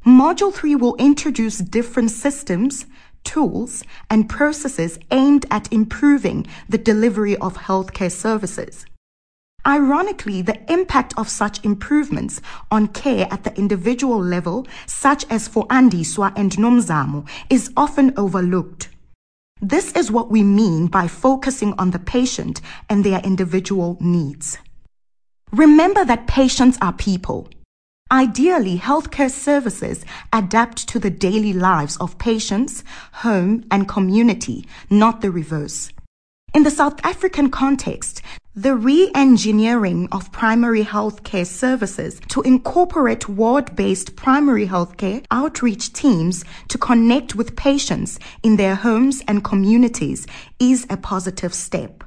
Module 3 will introduce different systems, tools, and processes aimed at improving the delivery of healthcare services. Ironically, the impact of such improvements on care at the individual level, such as for Andiswa and Nomzamo, is often overlooked. This is what we mean by focusing on the patient and their individual needs. Remember that patients are people. Ideally, healthcare services adapt to the daily lives of patients, home, and community, not the reverse. In the South African context, the re-engineering of primary healthcare services to incorporate ward-based primary healthcare outreach teams to connect with patients in their homes and communities is a positive step.